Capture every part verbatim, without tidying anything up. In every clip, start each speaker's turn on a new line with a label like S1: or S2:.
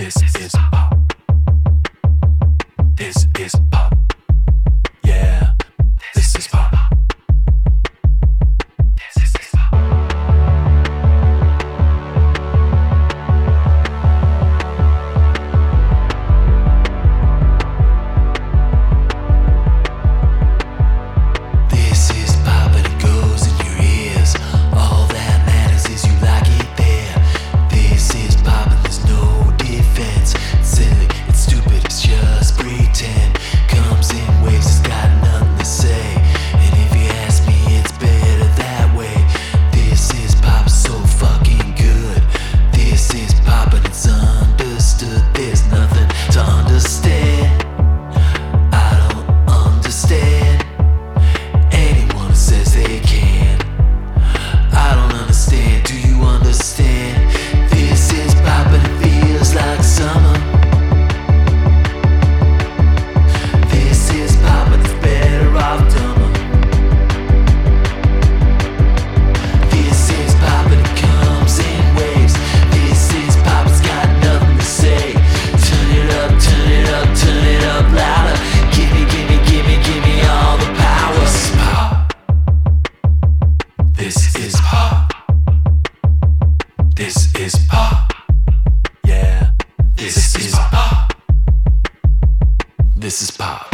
S1: This is pop. This is pop. Yeah, this is pop. This is pop. This is pop and it goes in your ears. All that matters is you like it there. This is pop and there's no defense. It's silly, it's stupid, it's just pretend. Comes in waves, it's got nothing to say. And if you ask me, it's better that way. This is pop, so fucking good. This is pop and it's understood. There's nothing to understand. I don't understand anyone who says they can. I don't understand, do you understand? This is pop and it feels like summer. This is pop and it's better off dumber. This is pop and it comes in waves. This is pop, it's got nothing to say. Turn it up, turn it up, turn it up louder. Give me, give me, give me, give me all the power. This is pop. This is pop. Yeah, this is pop. This is pop.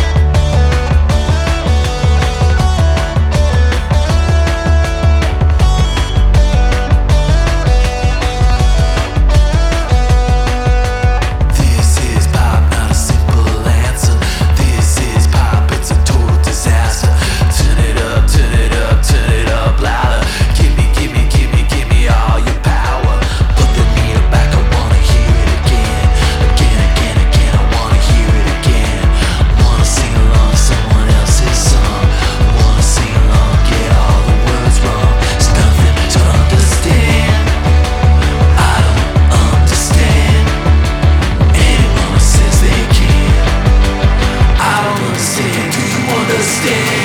S1: This is pop, not a simple answer. This is pop, it's a total disaster. Turn it up, turn it up, turn it up louder. Give me, give me, give me, give me all your power. Put the meter back, I wanna hear it again. Again, again, again, I wanna hear it again. Wanna sing along someone else's song. Wanna sing along, get all the words wrong. There's nothing to understand. I don't understand anyone who says they can. I don't understand, do you understand?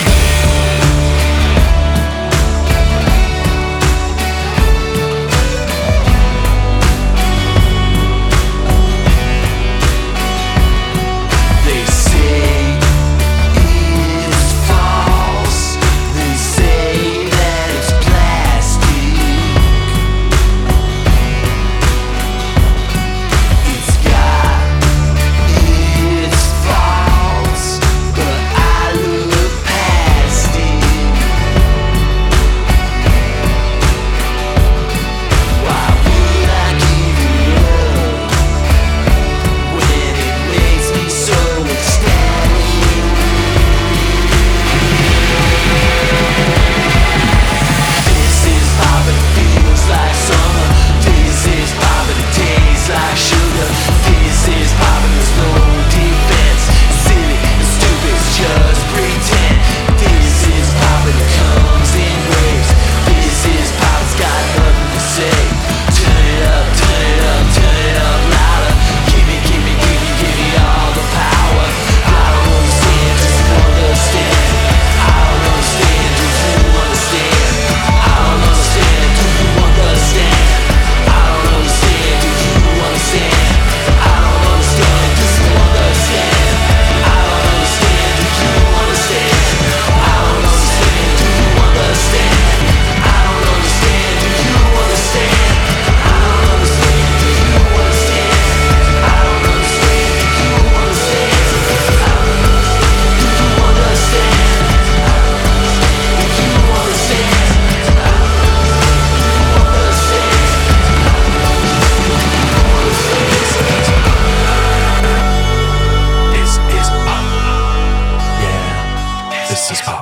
S1: They say it's false. They say that it's plastic. It's got its faults, but I look past it. Why would I give it up when it makes me so ecstatic? This is pop and it feels like summer. This is pop and it tastes like sugar. This is pop and there's no defense. It's silly, it's stupid, it's just pretend. This is pop and it comes in waves. This is pop, it's got nothing to say. Turn it up, turn it up, turn it up louder. Give me, give me, give me, give me all the power. I don't understand, do you understand? I don't understand, do you understand? I don't understand, do you understand? I don't understand, do you understand? I don't understand, do you understand? I don't understand, do you understand? I don't understand, do you understand? I don't understand, do you understand? I don't understand, do you understand? I don't understand, do you understand? I don't understand, do you understand? Do you understand? This is pop. Yeah, this is pop.